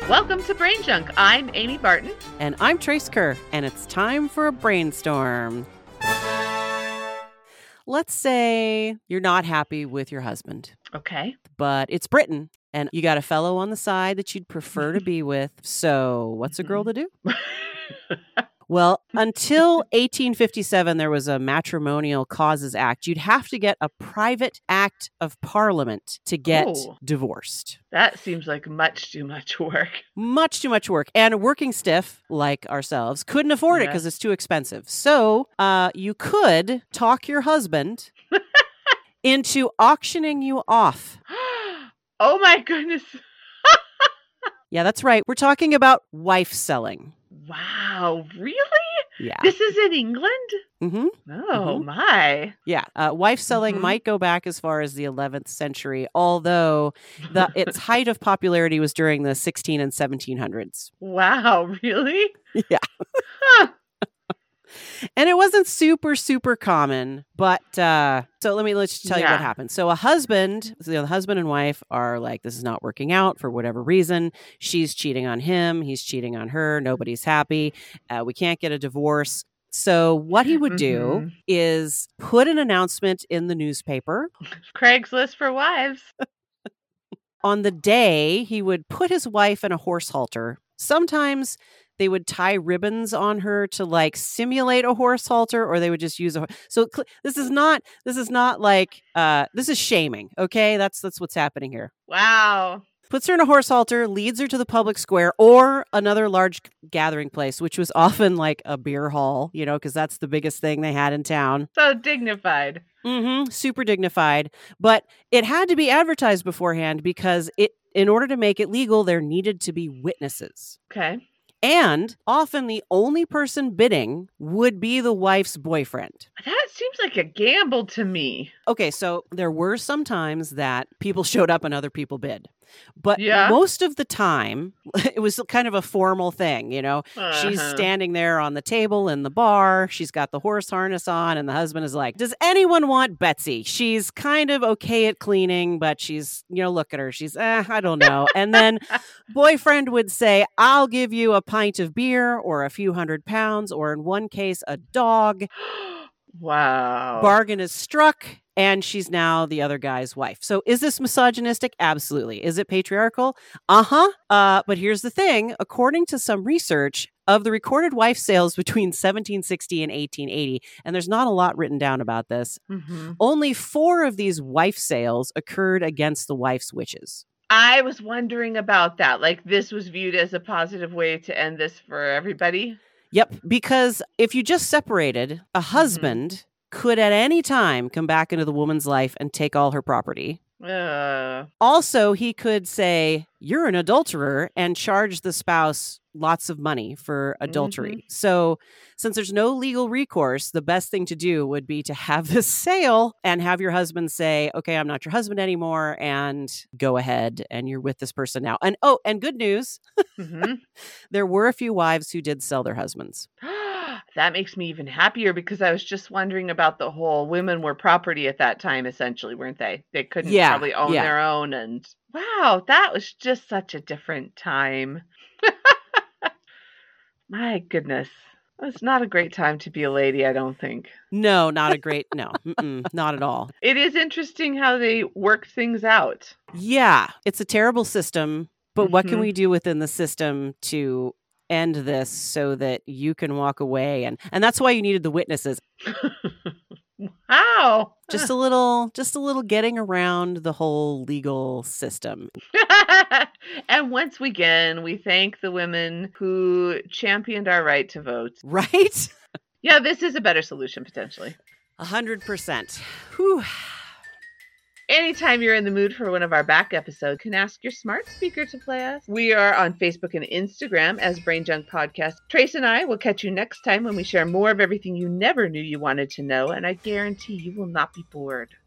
Welcome to Brain Junk. I'm Amy Barton. And I'm Trace Kerr, and it's time for a brainstorm. Let's say you're not happy with your husband. Okay. But it's Britain, and you got a fellow on the side that you'd prefer to be with. So what's a girl to do? Well, until 1857, there was a Matrimonial Causes Act. You'd have to get a private act of parliament to get divorced. That seems like much too much work. Much too much work. And a working stiff like ourselves couldn't afford it because it's too expensive. So you could talk your husband into auctioning you off. Oh, my goodness. Yeah, that's right. We're talking about wife selling. Wow, really? Yeah. This is in England? Mm-hmm. Oh, my. Yeah. Wife selling might go back as far as the 11th century, although its height of popularity was during the 16 and 1700s. Wow, really? Yeah. Huh. And it wasn't super, super common, but so let's tell you what happened. So the husband and wife are like, this is not working out for whatever reason. She's cheating on him. He's cheating on her. Nobody's happy. We can't get a divorce. So what he would do is put an announcement in the newspaper. Craigslist for wives. On the day, he would put his wife in a horse halter. Sometimes they would tie ribbons on her to like simulate a horse halter, or they would just use so this is not like this is shaming. Okay, that's what's happening here. Wow. Puts her in a horse halter, leads her to the public square or another large gathering place, which was often like a beer hall, because that's the biggest thing they had in town. So dignified. Super dignified. But it had to be advertised beforehand because in order to make it legal, there needed to be witnesses. Okay. And often the only person bidding would be the wife's boyfriend. That seems like a gamble to me. Okay, so there were some times that people showed up and other people bid. But most of the time, it was kind of a formal thing, She's standing there on the table in the bar. She's got the horse harness on, and the husband is like, does anyone want Betsy? She's kind of okay at cleaning, but she's, look at her. She's, I don't know. And then boyfriend would say, I'll give you a pint of beer or a few £100, or in one case, a dog. Wow. Bargain is struck. And she's now the other guy's wife. So is this misogynistic? Absolutely. Is it patriarchal? But here's the thing. According to some research of the recorded wife sales between 1760 and 1880, and there's not a lot written down about this, only 4 of these wife sales occurred against the wife's wishes. I was wondering about that. Like, this was viewed as a positive way to end this for everybody? Yep. Because if you just separated, a husband could at any time come back into the woman's life and take all her property. Also, he could say, you're an adulterer, and charge the spouse lots of money for adultery. So since there's no legal recourse, the best thing to do would be to have this sale and have your husband say, okay, I'm not your husband anymore, and go ahead, and you're with this person now. And and good news, there were a few wives who did sell their husbands. That makes me even happier, because I was just wondering about the whole women were property at that time, essentially, weren't they? They couldn't probably own their own. And wow, that was just such a different time. My goodness. It's not a great time to be a lady, I don't think. No, not at all. It is interesting how they work things out. Yeah, it's a terrible system, but what can we do within the system to end this so that you can walk away? And that's why you needed the witnesses. Wow. Just a little getting around the whole legal system. And once again, we thank the women who championed our right to vote. Right? Yeah, this is a better solution, potentially. 100%. Whew. Anytime you're in the mood for one of our back episodes, you can ask your smart speaker to play us. We are on Facebook and Instagram as Brain Junk Podcast. Trace and I will catch you next time when we share more of everything you never knew you wanted to know, and I guarantee you will not be bored.